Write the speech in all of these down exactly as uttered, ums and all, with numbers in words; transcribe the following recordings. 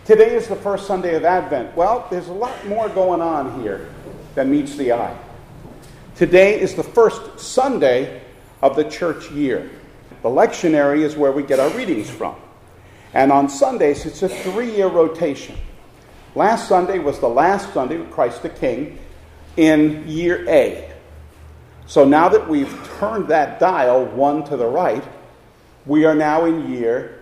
Today is the first Sunday of Advent. Well, there's a lot more going on here than meets the eye. Today is the first Sunday of the church year. The lectionary is where we get our readings from. And on Sundays, it's a three-year rotation. Last Sunday was the last Sunday with Christ the King in year A. So now that we've turned that dial one to the right, we are now in year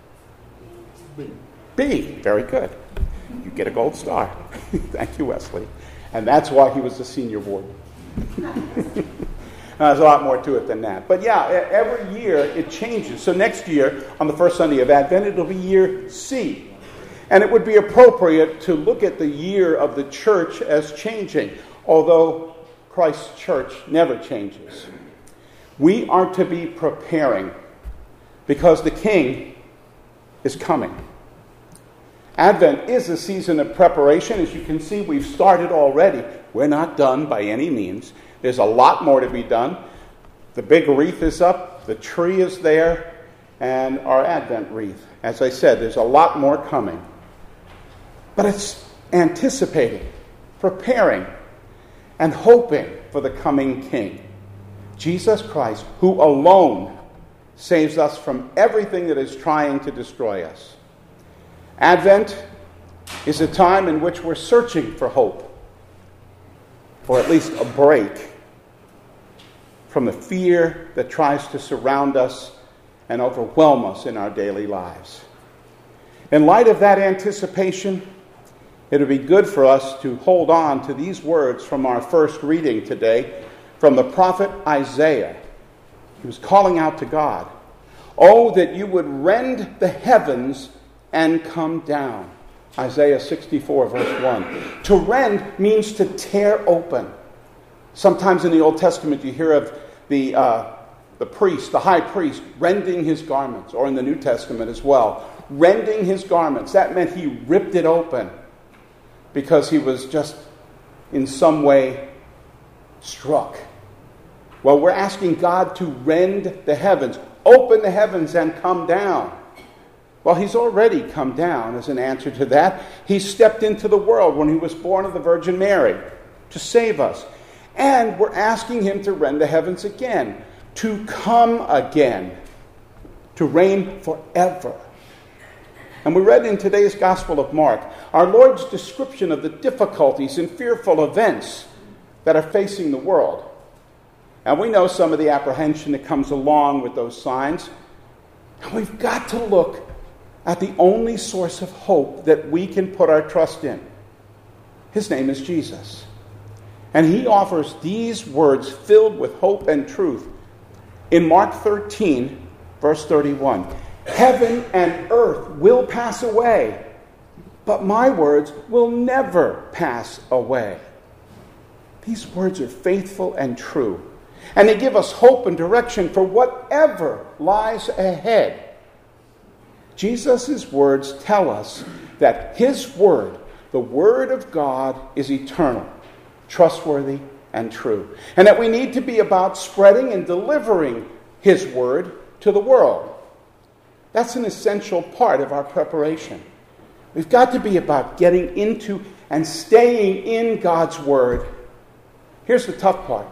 B. B. Very good. You get a gold star. Thank you, Wesley. And that's why he was the senior warden. There's a lot more to it than that. But yeah, every year it changes. So next year, on the first Sunday of Advent, it'll be year C. And it would be appropriate to look at the year of the church as changing, although Christ's church never changes. We are to be preparing because the King is coming. Advent is a season of preparation. As you can see, we've started already. We're not done by any means. There's a lot more to be done. The big wreath is up, the tree is there, and our Advent wreath. As I said, there's a lot more coming. But it's anticipating, preparing, and hoping for the coming King, Jesus Christ, who alone saves us from everything that is trying to destroy us. Advent is a time in which we're searching for hope, or at least a break from the fear that tries to surround us and overwhelm us in our daily lives. In light of that anticipation, it would be good for us to hold on to these words from our first reading today from the prophet Isaiah. He was calling out to God, "Oh, that you would rend the heavens and come down." Isaiah sixty-four, verse one. To rend means to tear open. Sometimes in the Old Testament you hear of the uh, the priest, the high priest, rending his garments, or in the New Testament as well, rending his garments. That meant he ripped it open because he was just in some way struck. Well, we're asking God to rend the heavens, open the heavens and come down. Well, he's already come down as an answer to that. He stepped into the world when he was born of the Virgin Mary to save us. And we're asking him to rend the heavens again, to come again, to reign forever. And we read in today's Gospel of Mark our Lord's description of the difficulties and fearful events that are facing the world. And we know some of the apprehension that comes along with those signs. And we've got to look at the only source of hope that we can put our trust in. His name is Jesus. And he offers these words filled with hope and truth. In Mark thirteen, verse thirty-one, "Heaven and earth will pass away, but my words will never pass away." These words are faithful and true. And they give us hope and direction for whatever lies ahead. Jesus' words tell us that his word, the word of God, is eternal, trustworthy, and true. And that we need to be about spreading and delivering his word to the world. That's an essential part of our preparation. We've got to be about getting into and staying in God's word. Here's the tough part.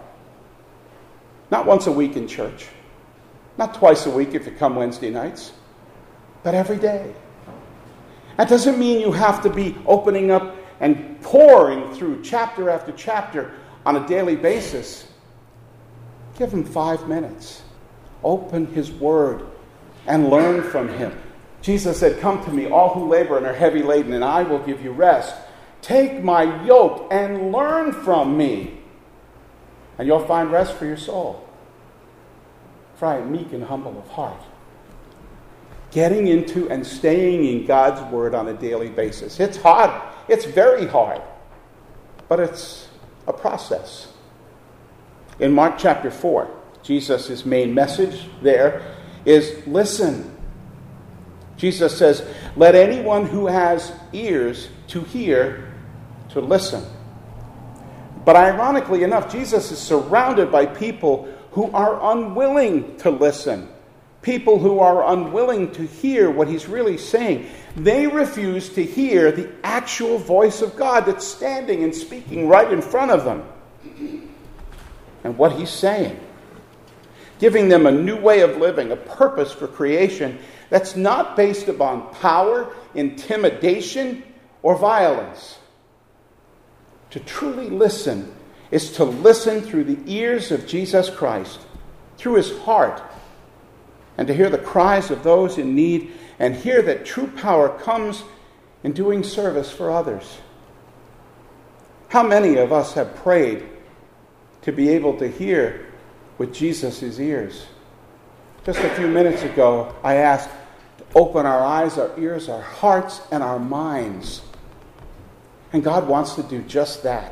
Not once a week in church. Not twice a week if you come Wednesday nights. But every day. That doesn't mean you have to be opening up and pouring through chapter after chapter on a daily basis. Give him five minutes. Open his word and learn from him. Jesus said, "Come to me, all who labor and are heavy laden, and I will give you rest. Take my yoke and learn from me, and you'll find rest for your soul. For I am meek and humble of heart." Getting into and staying in God's word on a daily basis. It's hard. It's very hard. But it's a process. In Mark chapter four, Jesus' main message there is listen. Jesus says, "Let anyone who has ears to hear, to listen." But ironically enough, Jesus is surrounded by people who are unwilling to listen. People who are unwilling to hear what he's really saying. They refuse to hear the actual voice of God that's standing and speaking right in front of them. And what he's saying, giving them a new way of living, a purpose for creation that's not based upon power, intimidation, or violence. To truly listen is to listen through the ears of Jesus Christ, through his heart, and to hear the cries of those in need, and hear that true power comes in doing service for others. How many of us have prayed to be able to hear with Jesus' ears? Just a few minutes ago, I asked to open our eyes, our ears, our hearts, and our minds. And God wants to do just that.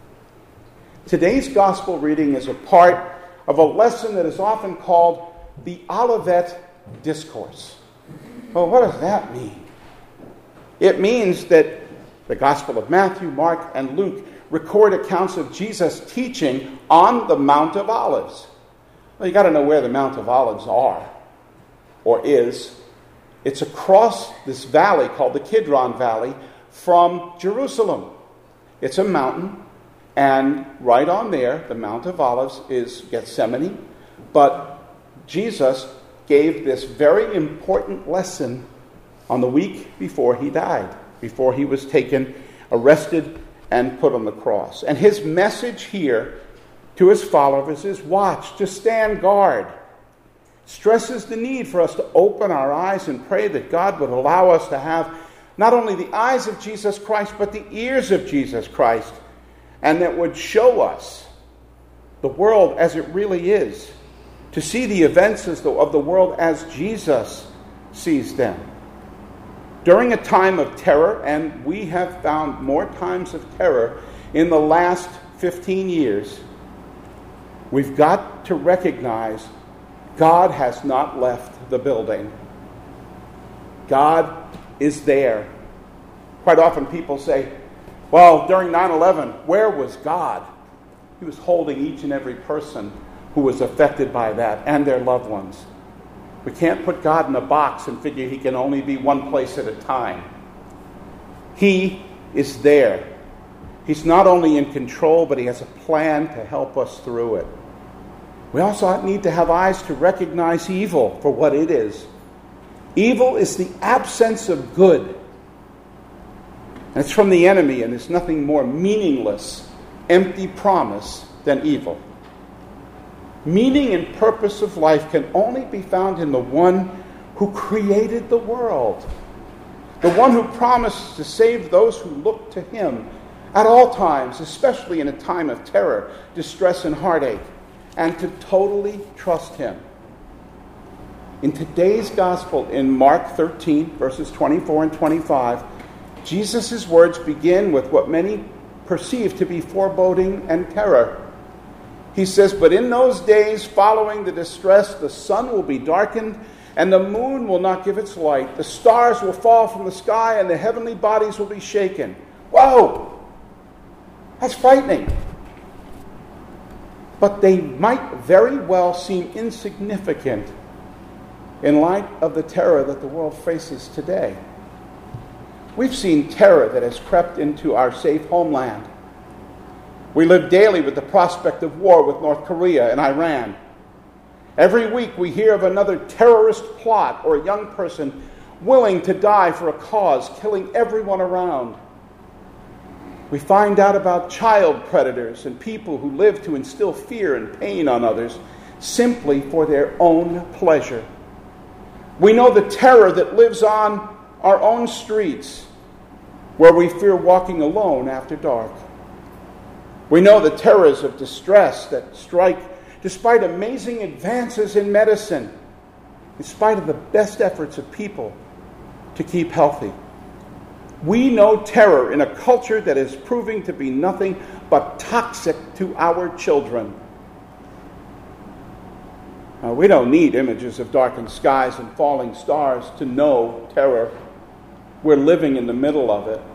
Today's gospel reading is a part of a lesson that is often called the Olivet Discourse. Well, what does that mean? It means that the Gospel of Matthew, Mark, and Luke record accounts of Jesus teaching on the Mount of Olives. Well, you got to know where the Mount of Olives are, or is. It's across this valley called the Kidron Valley from Jerusalem. It's a mountain, and right on there, the Mount of Olives is Gethsemane, but Jesus gave this very important lesson on the week before he died, before he was taken, arrested, and put on the cross. And his message here to his followers is watch, to stand guard. Stresses the need for us to open our eyes and pray that God would allow us to have not only the eyes of Jesus Christ, but the ears of Jesus Christ, and that would show us the world as it really is, to see the events of the world as Jesus sees them. During a time of terror, and we have found more times of terror in the last fifteen years, we've got to recognize God has not left the building. God is there. Quite often people say, well, during nine eleven, where was God? He was holding each and every person who was affected by that and their loved ones. We can't put God in a box and figure he can only be one place at a time. He is there. He's not only in control, but he has a plan to help us through it. We also need to have eyes to recognize evil for what it is. Evil is the absence of good. And it's from the enemy, and there's nothing more meaningless, empty promise than evil. Meaning and purpose of life can only be found in the one who created the world. The one who promised to save those who look to him at all times, especially in a time of terror, distress, and heartache, and to totally trust him. In today's gospel, in Mark thirteen, verses twenty-four and twenty-five, Jesus' words begin with what many perceive to be foreboding and terror. He says, but in those days following the distress, the sun will be darkened, and the moon will not give its light. The stars will fall from the sky, and the heavenly bodies will be shaken. Whoa! That's frightening. But they might very well seem insignificant in light of the terror that the world faces today. We've seen terror that has crept into our safe homeland. We live daily with the prospect of war with North Korea and Iran. Every week we hear of another terrorist plot or a young person willing to die for a cause, killing everyone around. We find out about child predators and people who live to instill fear and pain on others simply for their own pleasure. We know the terror that lives on our own streets, where we fear walking alone after dark. We know the terrors of distress that strike despite amazing advances in medicine, in spite of the best efforts of people to keep healthy. We know terror in a culture that is proving to be nothing but toxic to our children. Now, we don't need images of darkened skies and falling stars to know terror. We're living in the middle of it.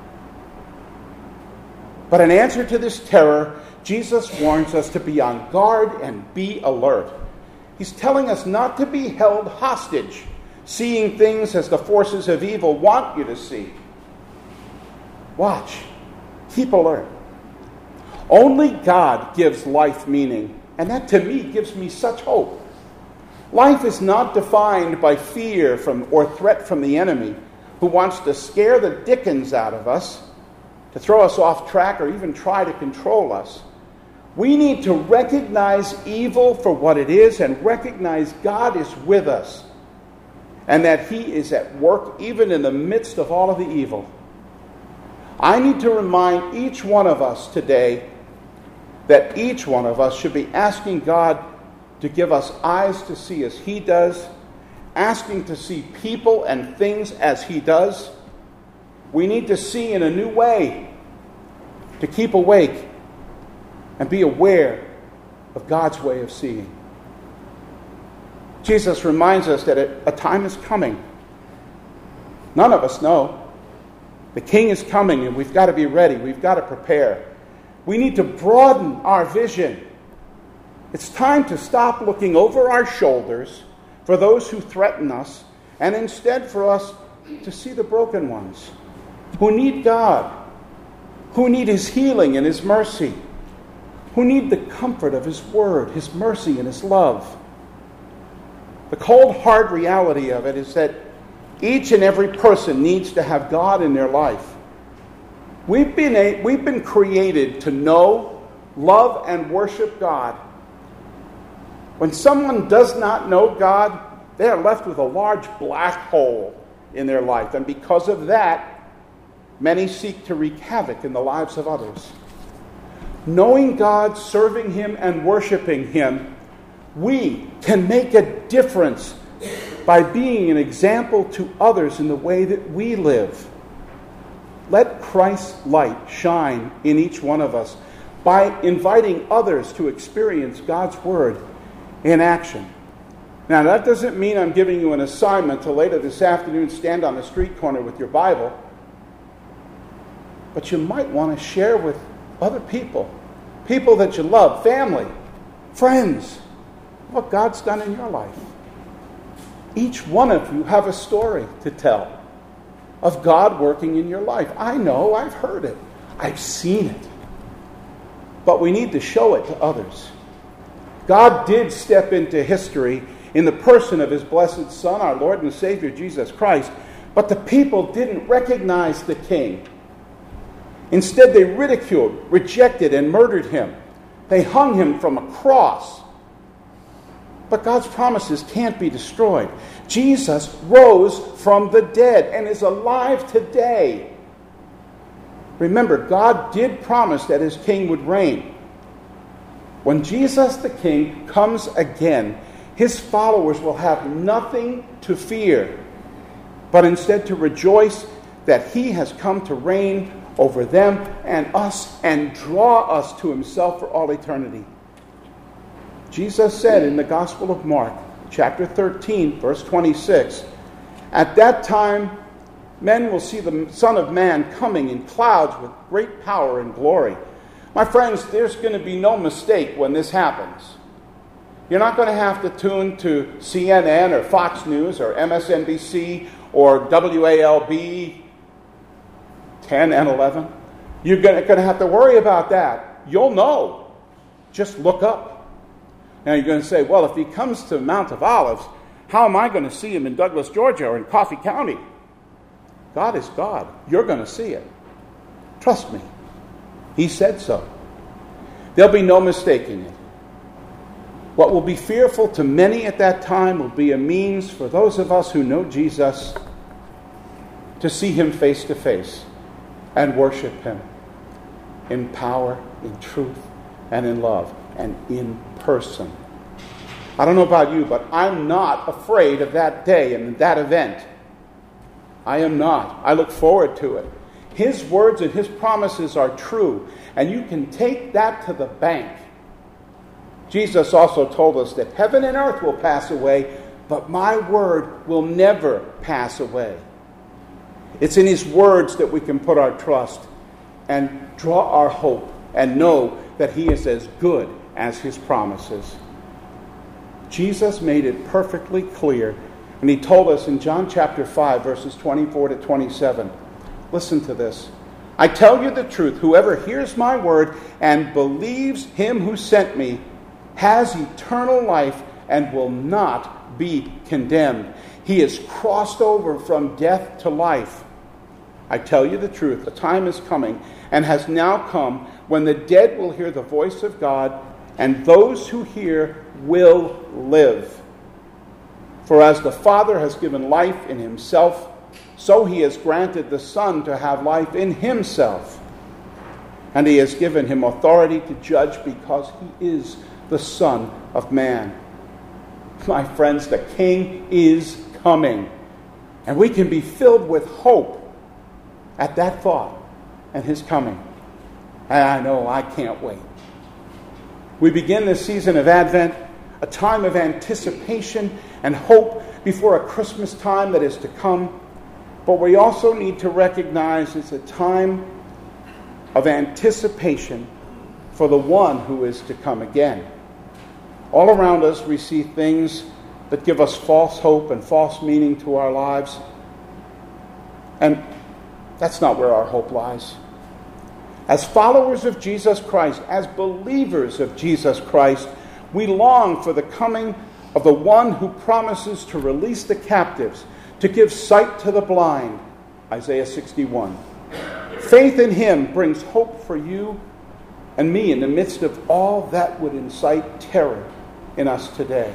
But in answer to this terror, Jesus warns us to be on guard and be alert. He's telling us not to be held hostage seeing things as the forces of evil want you to see. Watch. Keep alert. Only God gives life meaning, and that to me gives me such hope. Life is not defined by fear from or threat from the enemy who wants to scare the dickens out of us, to throw us off track, or even try to control us. We need to recognize evil for what it is and recognize God is with us and that He is at work even in the midst of all of the evil. I need to remind each one of us today that each one of us should be asking God to give us eyes to see as He does, asking to see people and things as He does. We need to see in a new way, to keep awake and be aware of God's way of seeing. Jesus reminds us that a time is coming. None of us know. The King is coming, and we've got to be ready. We've got to prepare. We need to broaden our vision. It's time to stop looking over our shoulders for those who threaten us, and instead for us to see the broken ones who need God, who need His healing and His mercy, who need the comfort of His word, His mercy and His love. The cold, hard reality of it is that each and every person needs to have God in their life. We've been, a, we've been created to know, love, and worship God. When someone does not know God, they are left with a large black hole in their life. And because of that, many seek to wreak havoc in the lives of others. Knowing God, serving Him, and worshiping Him, we can make a difference by being an example to others in the way that we live. Let Christ's light shine in each one of us by inviting others to experience God's Word in action. Now, that doesn't mean I'm giving you an assignment to later this afternoon stand on the street corner with your Bible. But you might want to share with other people, people that you love, family, friends, what God's done in your life. Each one of you have a story to tell of God working in your life. I know, I've heard it, I've seen it. But we need to show it to others. God did step into history in the person of His blessed Son, our Lord and Savior, Jesus Christ. But the people didn't recognize the King. Instead, they ridiculed, rejected, and murdered Him. They hung Him from a cross. But God's promises can't be destroyed. Jesus rose from the dead and is alive today. Remember, God did promise that His King would reign. When Jesus the King comes again, His followers will have nothing to fear, but instead to rejoice that He has come to reign over them and us and draw us to Himself for all eternity. Jesus said in the Gospel of Mark, chapter thirteen, verse twenty-six, "At that time men will see the Son of Man coming in clouds with great power and glory." My friends, there's going to be no mistake when this happens. You're not going to have to tune to C N N or Fox News or M S N B C or W A L B ten and eleven. You're going to have to worry about that. You'll know. Just look up. Now you're going to say, well, if He comes to Mount of Olives, how am I going to see Him in Douglas, Georgia or in Coffee County? God is God. You're going to see it. Trust me. He said so. There'll be no mistaking it. What will be fearful to many at that time will be a means for those of us who know Jesus to see Him face to face and worship Him in power, in truth, and in love, and in person. I don't know about you, but I'm not afraid of that day and that event. I am not. I look forward to it. His words and His promises are true, and you can take that to the bank. Jesus also told us that heaven and earth will pass away, but my word will never pass away. It's in His words that we can put our trust and draw our hope and know that He is as good as His promises. Jesus made it perfectly clear And he told us in John chapter five, verses twenty-four to twenty-seven, listen to this. I tell you the truth, whoever hears my word and believes him who sent me has eternal life and will not be condemned. He is crossed over from death to life. I tell you the truth, the time is coming and has now come when the dead will hear the voice of God, and those who hear will live. For as the Father has given life in himself, so he has granted the Son to have life in himself. And he has given him authority to judge because he is the Son of Man. My friends, the King is coming. And we can be filled with hope at that thought and his coming. And I know I can't wait. We begin this season of Advent, a time of anticipation and hope before a Christmas time that is to come. But we also need to recognize it's a time of anticipation for the one who is to come again. All around us we see things that give us false hope and false meaning to our lives. And that's not where our hope lies. As followers of Jesus Christ, as believers of Jesus Christ, we long for the coming of the one who promises to release the captives, to give sight to the blind, Isaiah sixty-one. Faith in him brings hope for you and me in the midst of all that would incite terror in us today.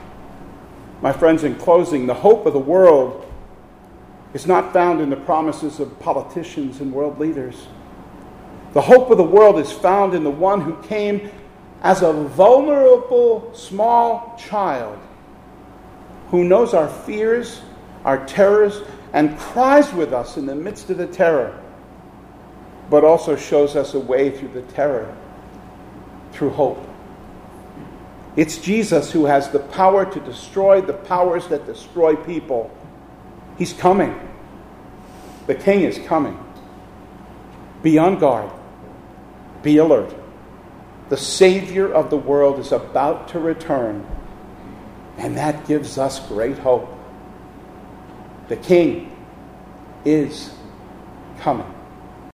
My friends, in closing, the hope of the world is not found in the promises of politicians and world leaders. The hope of the world is found in the one who came as a vulnerable small child who knows our fears, our terrors, and cries with us in the midst of the terror, but also shows us a way through the terror, through hope. It's Jesus who has the power to destroy the powers that destroy people. He's coming. The King is coming. Be on guard. Be alert. The Savior of the world is about to return, and that gives us great hope. The King is coming.